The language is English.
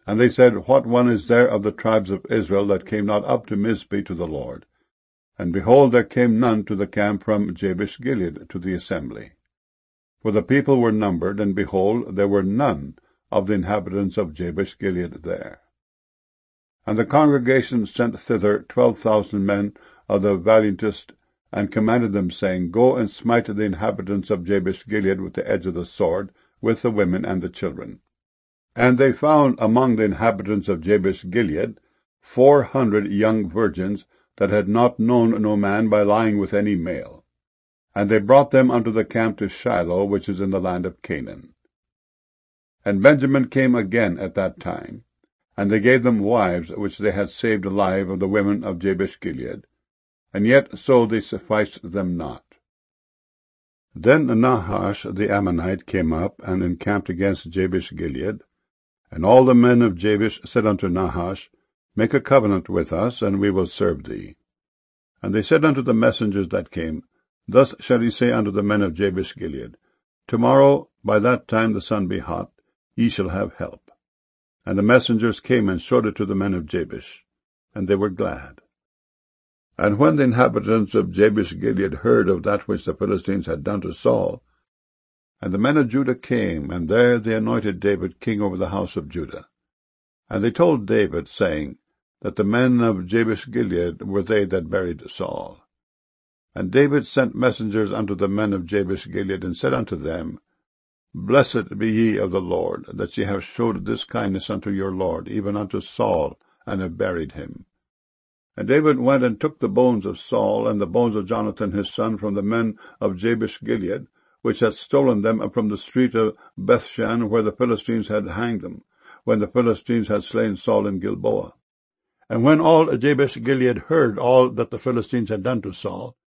And they said, What one is there of the tribes of Israel that came not up to Mizpeh to the Lord? And behold, there came none to the camp from Jabesh-Gilead to the assembly. For the people were numbered, and behold, there were none of the inhabitants of Jabesh-Gilead there. And the congregation sent thither 12,000 men of the valiantest, and commanded them, saying, Go and smite the inhabitants of Jabesh-Gilead with the edge of the sword, with the women and the children. And they found among the inhabitants of Jabesh-Gilead 400 young virgins that had not known no man by lying with any male. And they brought them unto the camp to Shiloh, which is in the land of Canaan. And Benjamin came again at that time, and they gave them wives which they had saved alive of the women of Jabesh-Gilead, and yet so they sufficed them not. Then Nahash the Ammonite came up and encamped against Jabesh-Gilead, and all the men of Jabesh said unto Nahash, Make a covenant with us, and we will serve thee. And they said unto the messengers that came, Thus shall ye say unto the men of Jabesh-Gilead, Tomorrow, by that time the sun be hot, ye shall have help. And the messengers came and showed it to the men of Jabesh, and they were glad. And when the inhabitants of Jabesh-Gilead heard of that which the Philistines had done to Saul, and the men of Judah came, and there they anointed David king over the house of Judah. And they told David, saying, that the men of Jabesh-Gilead were they that buried Saul. And David sent messengers unto the men of Jabesh-Gilead, and said unto them, Blessed be ye of the Lord, that ye have showed this kindness unto your Lord, even unto Saul, and have buried him. And David went and took the bones of Saul, and the bones of Jonathan his son, from the men of Jabesh-Gilead, which had stolen them from the street of Bethshan, where the Philistines had hanged them, when the Philistines had slain Saul in Gilboa. And when all Jabesh-Gilead heard all that the Philistines had done to Saul,